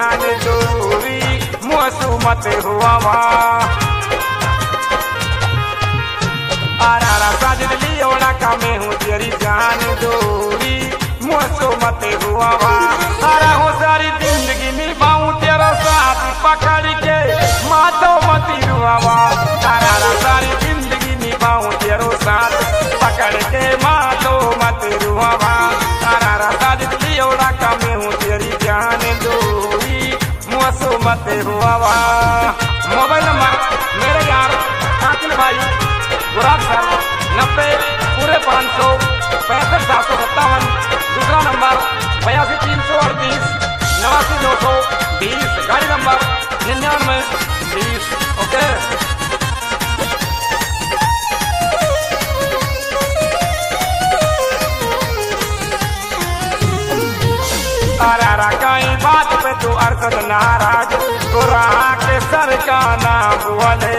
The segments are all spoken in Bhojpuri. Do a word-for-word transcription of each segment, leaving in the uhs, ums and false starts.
जान दूरी मुँह मत हुआ आरा साजिद लियोड़ा का मैं हूँ तेरी जान दूरी मुँह मत हुआ आरा हो सारी जिंदगी निभाऊं तेरा साथ पकड़ के मातो मती हुआ आरा सारी जिंदगी निभाऊं तेरो साथ पकड़ के मातो मत हुआ आरा साजिद लियोड़ा का मैं हूँ तेरी जान दूरी मुँह मत हुआ। मोबाइल नंबर मेरे यार कातिल भाई गुराब सर नब्बे पूरे पाँच सौ पैंसठ सात सौ सत्तावन। दूसरा नंबर बयासी तीन सौ अड़तीस नवासी दो सौ बीस। गाड़ी नंबर निन्यानवे बीस। ओके अरारा कई बात पे तू अरसद नाराज तोरा के सर का नाम बोले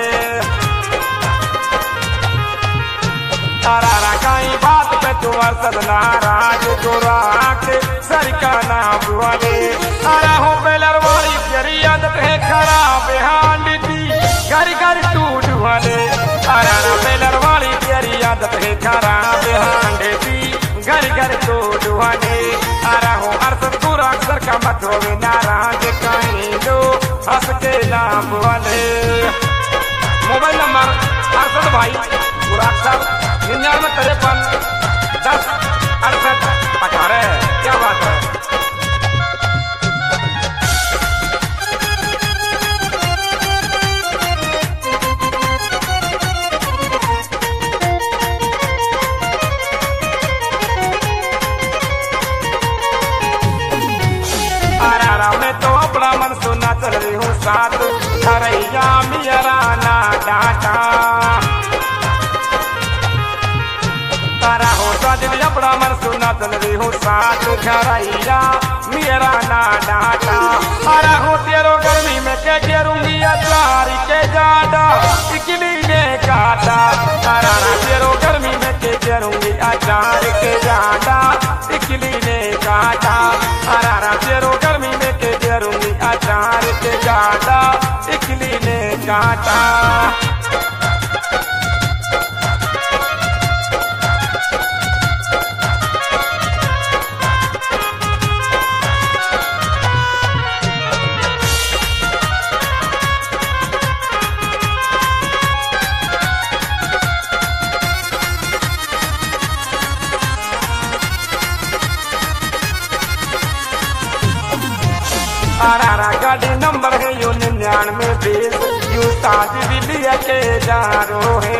अरारा कई बात पे तू अरसद नाराज तोरा के सर का नाम बोले अरे हो बेलर वाली तेरी आदत है खराब हांडी दी घर घर टूट वाले अरारा बेलर वाली तेरी आदत है खराब हांडी दी घर घर टूट वाले अरे हो अरसद पूरा अक्सर का मत होवे नाराज कहीं दो हंस के नाम वाले। मोबाइल नंबर अरसद भाई पूरा अक्सर निन्यानवे तिरपन दस अड़सठ अठारह। क्या बात है। अरारा मैं तो अपना मन सुना चल रही हूँ साथ खरैया मेरा ना डाटा तारा हो साजिद अपना मन सुना चल रही हूँ साथ खरैया मेरा ना डाटा अरे हो तेरो गर्मी में के घेरूंगी अचार के जाडा इकली ने काटा अरारा तेरो गर्मी में के घेरूंगी अचार के जाडा इकली ने काटा अरारा तेरो गर्मी में के घेरूंगी अचार के जाडा इकली ने काटा। अरारा गाड़ी नंबर है यू निन्यानवे बीस यू साजी दिल्ली के जारो है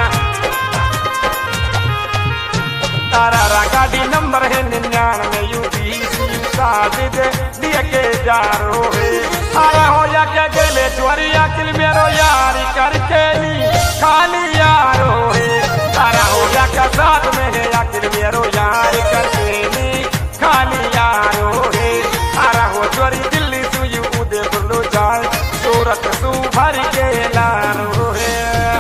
अरारा गाड़ी नंबर है निन्यानवे यू बीस यू साजी दिल्ली के जारो है अरे हो या क्या गेले चोरी अकिल मेरो यारी करके ली खाली यारो है अरे हो या क्या साथ में है अकिल मेरो यारी करके ली खाली यारो है अरे हो चोरी दिल्ली सुई उदयपुर लो जाए सूरत सू भर के लारो है।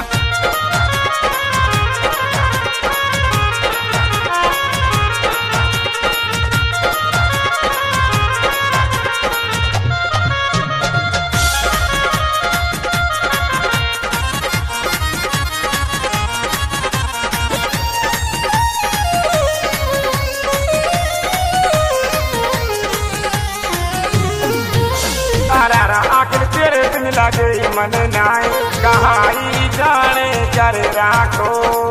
अरारा आखिर तेरे दिन लगे मन नाय कहाई जाने कर राखो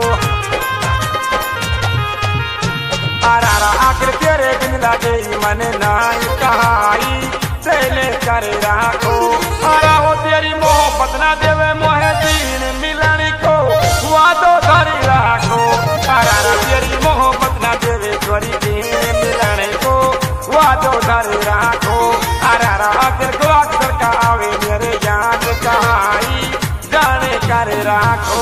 अरारा आखिर तेरे दिन लगे मन नाय कहाई चले कर राखो अरा हो तेरी मोहब्बत ना देवे मोहे दीन मिलन को वादो धरी राखो अरारा तेरी मोहब्बत ना देवे छोरी दीन मिलन को वादो धरी राखो अरारा आखिर को अक्सर का आवे मेरे याद कहाई जाने कर राखो।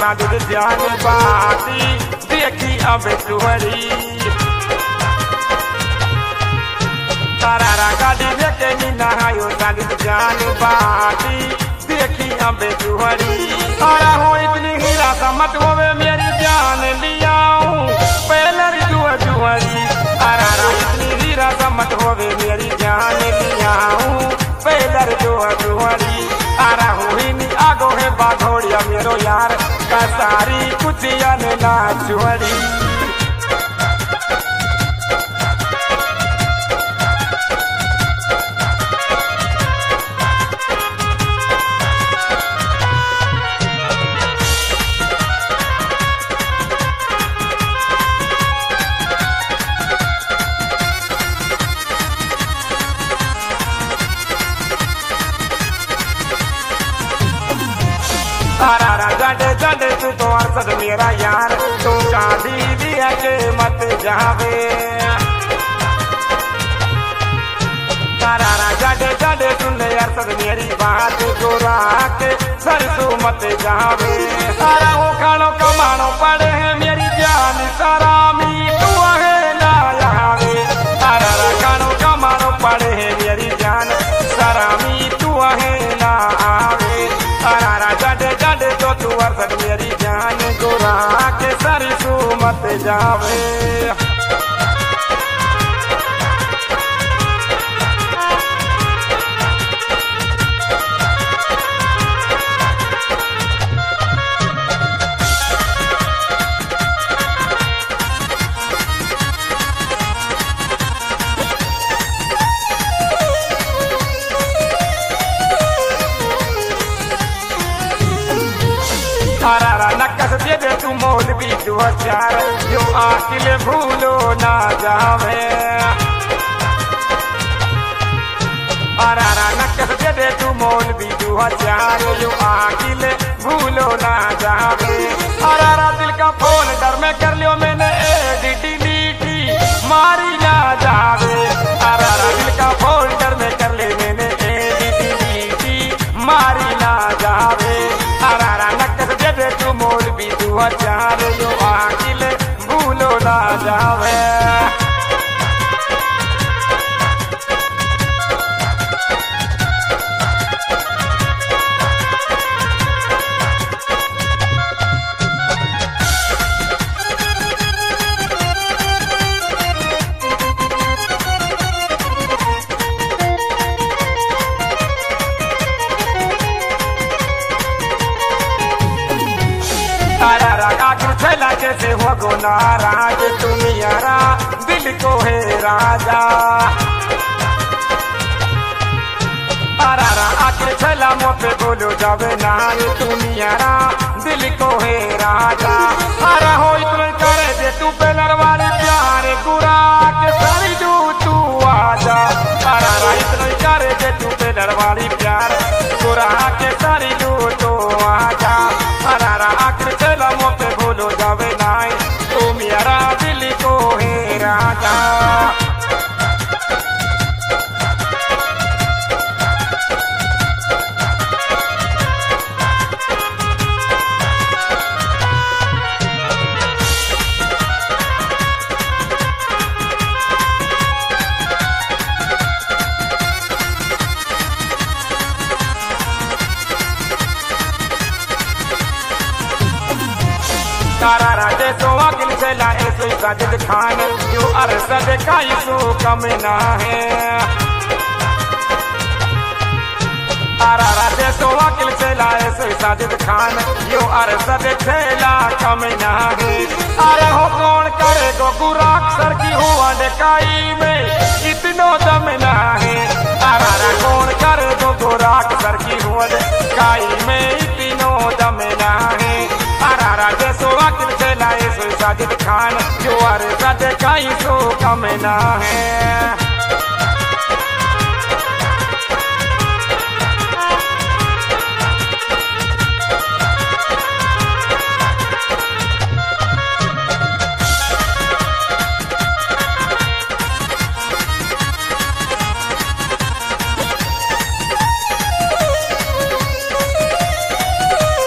साजिद जान बाती देखी अब तुहरी तारा गाड़ी लेके नीना आयो साजिद जान बाती देखी अब तुहरी अरे हो इतनी हीरा समत होवे मेरी जान लियाऊं पहले जुआ जुहरी अरे इतनी हीरा समत होवे मेरी जान लियाऊं पहले जुआ जुहरी अरे हुई नी आगो है बाघोड़िया मेरो यार कसारी कुछ ना जुहरी तारा जडे जडे तू तो अरसद मेरा यार तू का दीदी के मत जावे तारा जडे जडे सुन अरसद मेरी बात गोरा के सरसू मत जावे तारा वो खानो कमानो पड़े हैं मेरी जान सारा मी तू है ना आवे तारा खानो कमानो पड़े हैं मेरी जान सारा मी तू है ना आवे तारा जडे जडे तो तू अरसद मेरी जान गोरा के सरसू मत जावे तारा नक्कस दे दे तू मोल भी दो हजार जो आकिल भूलो ना जावे तारा नक्कस दे दे तू मोल भी दो हजार जो आकिल भूलो ना जावे तारा दिल का फोन डर में कर लियो मैंने एडिटी लीटी मारी ना जावे तारा दिल का फोन डर में कर ले मैंने एडिटी लीटी मारी ना जावे तारा नक्कस दे दे तू मोल भी दो हजार जो आकिल भूलो ना जावे तारा आखिर छला कैसे हो गो नाराज तुम यारा दिल को है राजा तारा आखिर छला मोपे बोलो जावे नाल तुम यारा दिल को है राजा अरे हो इतना करे दे तू पेलर वाले प्यार गुरा के सारी दू तू आजा तारा इतना करे दे तू पेलर वाली प्यार गुरा के सारी दू तू आजा तारा आखिर चला मोपे बोलो जावे नाई तुम यारा दिल को है राजा तारा राजे सो अकिल चला ऐसो साजिद खान जो अरसद का सो कम ना है तारा राजे सो अकिल चला ऐसो साजिद खान जो अरसद खेला कम ना है अरे हो कौन करे गो गुराक सर की हुआ डकाई में इतनो दम ना है तारा कौन करे गो गुराक सर की हुआ डकाई में इतनो दम ना है तारा जैसो अकिल चलाए सो साजिद खान जो अरसद का सो कम ना है।